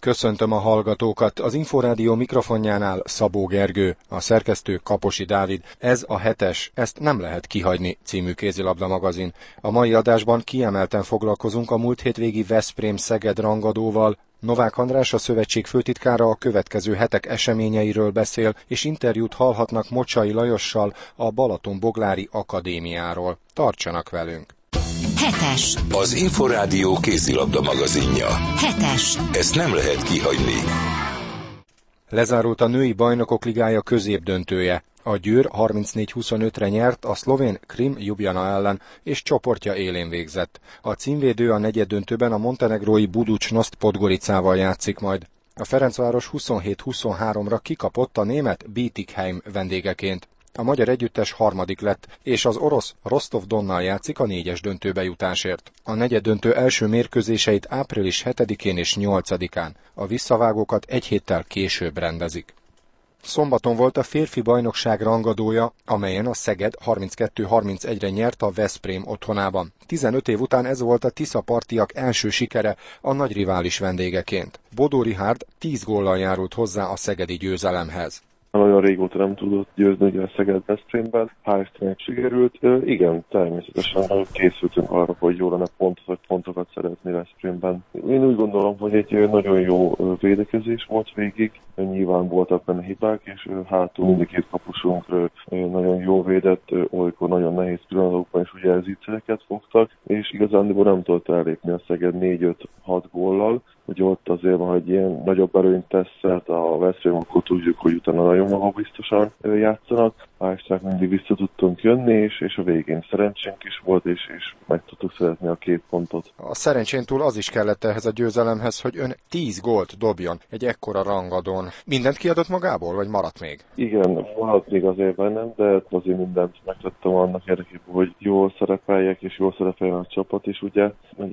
Köszöntöm a hallgatókat. Az Inforádió mikrofonjánál Szabó Gergő, a szerkesztő Kaposi Dávid. Ez a 7-es, ezt nem lehet kihagyni című kézilabda magazin. A mai adásban kiemelten foglalkozunk a múlt hétvégi Veszprém-Szeged rangadóval. Novák András, a szövetség főtitkára a következő hetek eseményeiről beszél, és interjút hallhatnak Mocsai Lajossal a Balatonboglári Akadémiáról. Tartsanak velünk! 7-es. Az Inforádió kézilabda magazinja. 7-es. Ezt nem lehet kihagyni. Lezárult a női bajnokok ligája középdöntője. A Győr 34-25-re nyert a szlovén Krim Ljubljana ellen, és csoportja élén végzett. A címvédő a negyeddöntőben a montenegrói Budućnost Podgoricával játszik majd. A Ferencváros 27-23-ra kikapott a német Bietigheim vendégeként. A magyar együttes harmadik lett, és az orosz Rostov-Donnal játszik a 4-es döntőbe jutásért. A negyeddöntő első mérkőzéseit április 7-én és 8-án. A visszavágókat egy héttel később rendezik. Szombaton volt a férfi bajnokság rangadója, amelyen a Szeged 32-31-re nyert a Veszprém otthonában. 15 év után ez volt a tiszapartiak első sikere a nagy rivális vendégeként. Bodó Richárd 10 góllal járult hozzá a szegedi győzelemhez. Nagyon régóta nem tudott győzni ugye a Szeged-Veszprémben, hál' Istennek sikerült. Igen, természetesen készültünk arra, hogy jó lenne pontokat szerezni Veszprémben. Én úgy gondolom, hogy egy nagyon jó védekezés volt végig, nyilván voltak benne hibák, és hátul mindkét kapusunk nagyon jó védett, olykor nagyon nehéz pillanatokban is ugye zicsereket fogtak, és igazándiból nem tudott ellépni a Szeged 4-5-6 góllal. Ugye ott azért van, hogy ilyen nagyobb erőnyt tesz szert a Veszprém, akkor tudjuk, hogy utána nagyon magabiztosan játszanak. Hál' mindig vissza tudtunk jönni, és a végén szerencsénk is volt, és meg tudtuk szeretni a 2 pontot. A szerencsén túl az is kellett ehhez a győzelemhez, hogy ön 10 gólt dobjon egy ekkora rangadón. Mindent kiadott magából, vagy maradt még? Igen, maradt még azért bennem, de azért mindent megtettem annak érdekében, hogy jól szerepeljek, és jól szerepeljen a csapat is, ugye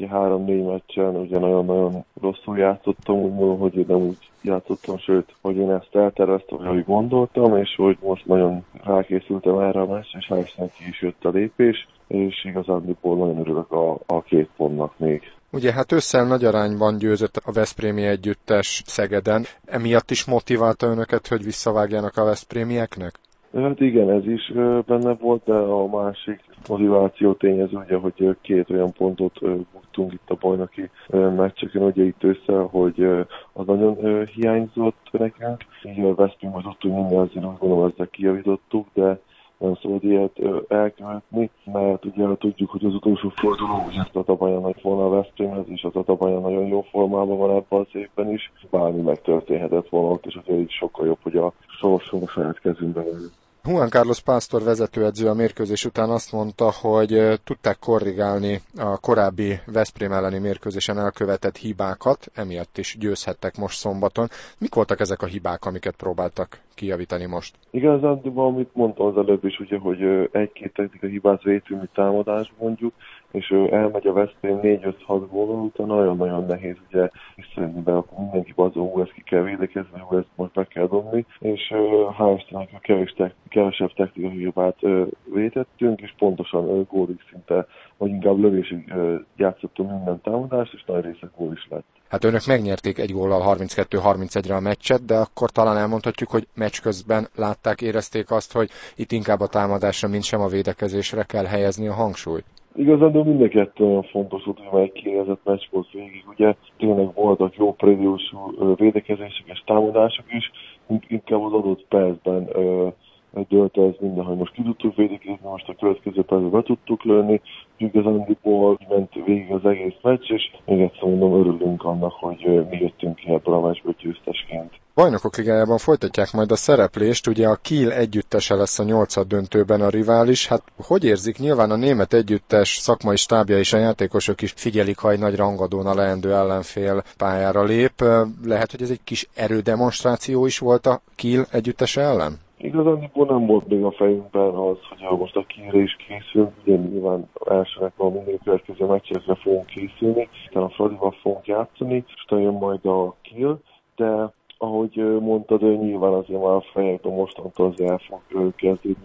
3-4 meccsen ugye nagyon-nagyon rosszul játszottam, úgy mondom, hogy nem úgy játszottam, sőt, hogy én ezt elterveztem, hogy ahogy gondoltam, és hogy most nagyon rákészültem erre a meccsre, és hál' ki is jött a lépés, és igazándiból nagyon örülök a 2 pontnak még. Ugye hát ősszel nagy arányban győzött a veszprémi együttes Szegeden, emiatt is motiválta önöket, hogy visszavágjanak a veszprémieknek? Hát igen, ez is benne volt, de a másik motiváció tényező, ugye, hogy 2 olyan pontot buktunk itt a bajnoki meccseken, ugye itt ősszel, hogy az nagyon hiányzott nekünk. Így a Veszprémben tudtunk minden, azért úgy gondolom, ezzel kijavítottuk, de nem szabad ilyet elkövetni, mert ugye tudjuk, hogy az utolsó forduló, ugye a Tatabánya nagy volna a Veszprémhez, és a Tatabánya nagyon jó formában van ebben az évben is. Bármi megtörténhetett volna ott, és ugye így sokkal jobb, hogy a sorsunk a saját kezünkben van. Juan Carlos Pásztor vezetőedző a mérkőzés után azt mondta, hogy tudták korrigálni a korábbi Veszprém elleni mérkőzésen elkövetett hibákat, emiatt is győzhettek most szombaton. Mik voltak ezek a hibák, amiket próbáltak kijavítani most? Igazán, amit mondtam az előbb is, ugye, hogy 1-2 technikai hibát vétünk, mi támadás mondjuk, és elmegy a Veszprém 4-5-6 gólon, utána nagyon-nagyon nehéz ugye visszajönni be, akkor mindenki azon, ezt ki kell védekezni, ezt most meg kell dobni, és hál' Istennek a kevesebb technikai hibát vétettünk, és pontosan gólig szinte, vagy inkább lövésig játszottunk minden támadást, és nagy része gól is lett. Hát önök megnyerték 1 góllal 32-31-re a meccset, de akkor talán elmondhatjuk, hogy meccs közben látták, érezték azt, hogy itt inkább a támadásra, mint sem a védekezésre kell helyezni a hangsúlyt. Igazán, de mind a kettő olyan fontos volt, hogy egy kiélezett meccs volt végig, ugye tényleg voltak jó prédiósú védekezések és támadások is, inkább az adott percben dölt ez minden, hogy most ki tudtuk védekezni, most a következő percben be tudtuk lőni, igazándiból ment végig az egész meccs, és még egyszer mondom, örülünk annak, hogy mi jöttünk ki ebből a meccsből győztesként. Bajnokok ligájában folytatják majd a szereplést, ugye a Kiel együttese lesz a 8. döntőben a rivális. Hát hogy érzik? Nyilván a német együttes szakmai stábja és a játékosok is figyelik, ha egy nagy rangadón a leendő ellenfél pályára lép. Lehet, hogy ez egy kis erődemonstráció is volt a Kiel együttese ellen? Igazából nem volt még a fejünkben az, hogy most a Kielre is készülünk, ugye nyilván elsőnek van mindig következő meccsekre fogunk készülni, utána a Fradival fogunk játszani, és utána jön majd a Kiel, de ahogy mondtad, nyilván azért már a fejekben mostantól azért el fog kezdődni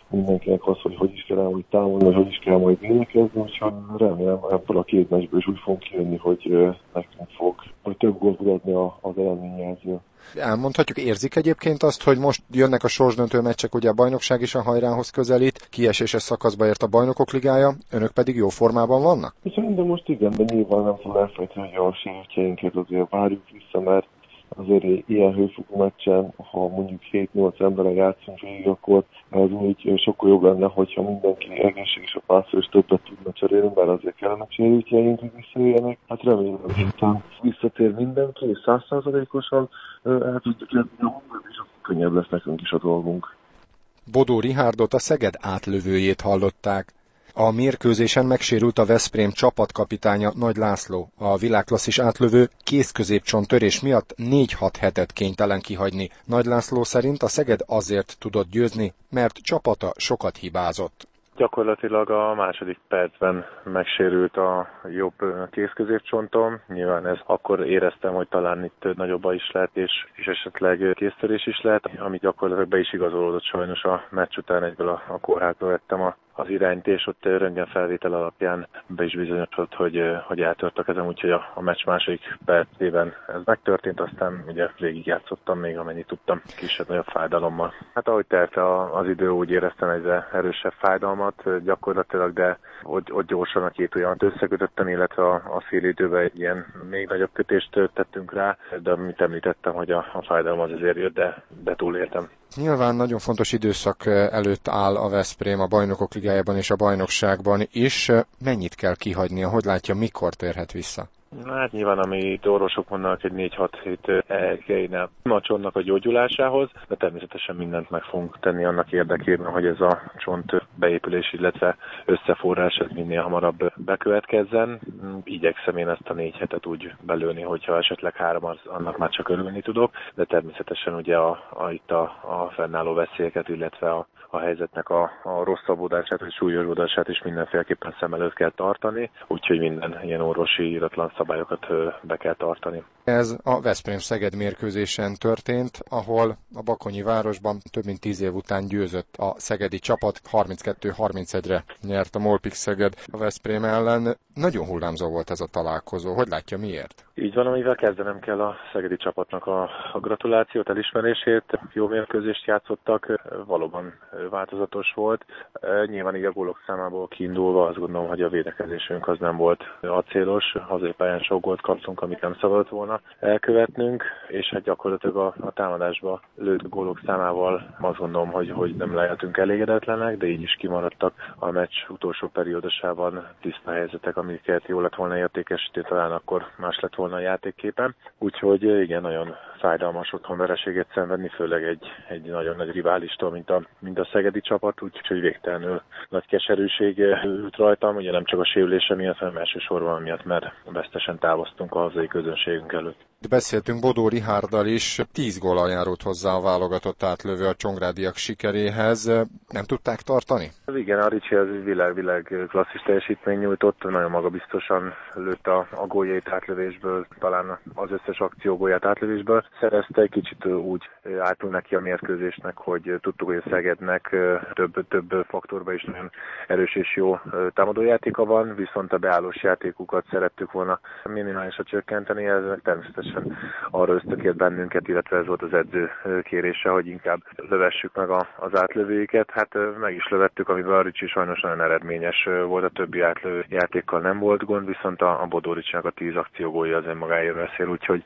mindenkinek az, hogy is kell majd támadni, hogy is kell majd védekezni, úgyhogy remélem ebből a két meccsből is úgy fogunk kijönni, hogy nekünk fog hogy több gólt adni az eredményjelző. Elmondhatjuk, érzik egyébként azt, hogy most jönnek a sorsdöntő meccsek, ugye a bajnokság is a hajrához közelít, kieséses szakaszba ért a Bajnokok Ligája, önök pedig jó formában vannak? Szerintem most igen, de nyilván nem tudom elfelejteni, hogy a sérültjeinket azért várjuk vissza, mert azért ilyen hőfokú meccsen, ha mondjuk 7-8 emberrel játszunk végig, akkor ez úgy sokkal jobb lenne, hogyha mindenki egészséges a pászor és többet tudna cserélni, mert azért kellene sérültjeink, hogy visszajöjjenek. Hát remélem, hogy héten visszatér mindenki, és 100%-osan el tudjuk lenni a munkát, és akkor könnyebb lesz nekünk is a dolgunk. Bodó Rihárdot, a Szeged átlövőjét hallották. A mérkőzésen megsérült a Veszprém csapatkapitánya Nagy László. A világklasszis átlövő kézközépcsont törés miatt 4-6 hetet kénytelen kihagyni. Nagy László szerint a Szeged azért tudott győzni, mert csapata sokat hibázott. Gyakorlatilag a második percben megsérült a jobb kézközépcsontom. Nyilván ez akkor éreztem, hogy talán itt nagyobb is lehet, és esetleg kéztörés is lehet, ami gyakorlatilag be is igazolódott sajnos a meccs után, egyből a kórházba vettem az irányt, és ott röntgenfelvétel alapján be is bizonyosodott, hogy eltört a kezem, úgyhogy a meccs második percében ez megtörtént, aztán ugye végigjátszottam még, amennyit tudtam, kisebb-nagyobb fájdalommal. Hát ahogy telt az idő, úgy éreztem egyre erősebb fájdalmat gyakorlatilag, de ott gyorsan a két ujjamat összekötöttem, illetve a fél időben egy ilyen még nagyobb kötést tettünk rá, de amit említettem, hogy a fájdalom az azért jött, de túléltem. Nyilván nagyon fontos időszak előtt áll a Veszprém a Bajnokok Ligájában és a bajnokságban is. Mennyit kell kihagynia, hogy látja, mikor térhet vissza? Hát nyilván, amit orvosok mondanak, egy 4-6 hét kellene a csontnak a gyógyulásához, de természetesen mindent meg fogunk tenni annak érdekében, hogy ez a csont beépülés, illetve összeforrás ez minél hamarabb bekövetkezzen. Igyekszem én ezt a 4 hetet úgy belőni, hogyha esetleg 3, annak már csak örülni tudok, de természetesen ugye itt a fennálló veszélyeket, illetve a helyzetnek a rosszabbodását vagy súlyosbodását is mindenféleképpen szem előtt kell tartani, úgyhogy minden ilyen orvosi íratlan szabályokat be kell tartani. Ez a Veszprém-Szeged mérkőzésen történt, ahol a bakonyi városban több mint 10 év után győzött a szegedi csapat, 32-31-re nyert a Molpix Szeged a Veszprém ellen. Nagyon hullámzó volt ez a találkozó. Hogy látja, miért? Így van, amivel kezdenem kell a szegedi csapatnak a gratulációt, elismerését. Jó mérkőzést játszottak, valóban változatos volt. Nyilván így a gólok számából kiindulva azt gondolom, hogy a védekezésünk az nem volt acélos. Hazai pályán sok gólt kaptunk, amit nem szabadott volna elkövetnünk, és hát gyakorlatilag a támadásba lőtt gólok számával azt gondolom, hogy nem lehetünk elégedetlenek, de így is kimaradtak a meccs utolsó periódusában tiszta helyzetek, amiket jól lett volna értékesíteni, talán akkor más lett volna a játékképen. Úgyhogy igen, nagyon fájdalmas otthon vereséget szenvedni, főleg egy nagyon nagy riválistól, mint a szegedi csapat, úgyhogy végtelenül nagy keserűség ült rajtam, ugye nem csak a sérülése miatt, hanem elsősorban miatt, mert vesztesen távoztunk a hazai közönségünk előtt. Beszéltünk Bodó Rihárddal is, 10 góllal járult hozzá a válogatott átlövő a csongrádiak sikeréhez. Nem tudták tartani? Igen, a Ricsi az világ klasszis teljesítmény nyújtott, nagyon magabiztosan lőtt a góljait átlövésből, talán az összes akciógólját átlövésből szerezte, egy kicsit úgy álltunk neki a mérkőzésnek, hogy tudtuk, hogy a Szegednek több faktorban is nagyon erős és jó támadójátéka van, viszont a beállós játékukat szerettük volna minimálisra csökkenteni, ez természetesen arra ösztökélt bennünket, illetve ez volt az edző kérése, hogy inkább lövessük meg az átlövőiket. Hát meg is lövettük, amivel a Ricsi sajnos nagyon eredményes volt, a többi átlövő játékkal nem volt gond, viszont a Bodó Ricsinek a 10 akciógólja az önmagáért beszél, úgyhogy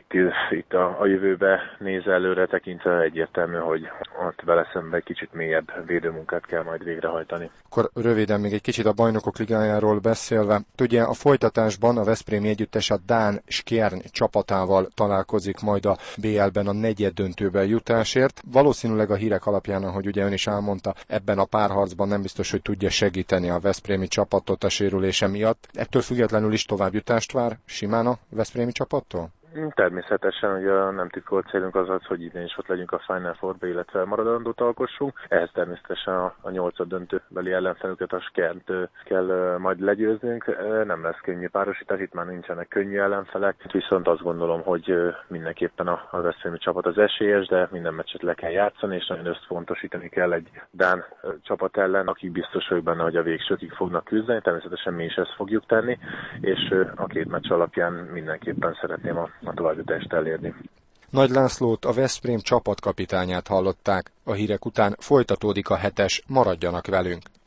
itt a jövőbe nézve előre tekintve egyértelmű, hogy ott vele szemben egy kicsit mélyebb védőmunkát kell majd végrehajtani. Akkor röviden még egy kicsit a Bajnokok Ligájáról beszélve. Ugye a folytatásban a veszprémi együttes a dán Skjern csapatával találkozik majd a BL-ben a negyeddöntőben jutásért. Valószínűleg a hírek alapján, ahogy ugye ön is elmondta, ebben a párharcban nem biztos, hogy tudja segíteni a veszprémi csapatot a sérülése miatt. Ettől függetlenül is továbbjutást vár simán a veszprémi csapattól? Természetesen, ugye a nem titkolt célunk az, hogy idén is ott legyünk a Final Four-ba, illetve maradandót alkossunk. Ehhez természetesen a 8. döntőbeli ellenfelünket a Skert kell majd legyőznünk. Nem lesz könnyű párosítás, itt már nincsenek könnyű ellenfelek, viszont azt gondolom, hogy mindenképpen a veszprémi csapat az esélyes, de minden meccset le kell játszani, és nagyon összpontosítani kell egy dán csapat ellen, akik biztos vagyok benne, hogy a végsőkig fognak küzdeni. Természetesen mi is ezt fogjuk tenni, és a két meccs alapján mindenképpen szeretném a továbbjutást elérni. Nagy Lászlót, a Veszprém csapatkapitányát hallották. A hírek után folytatódik a 7-es, maradjanak velünk!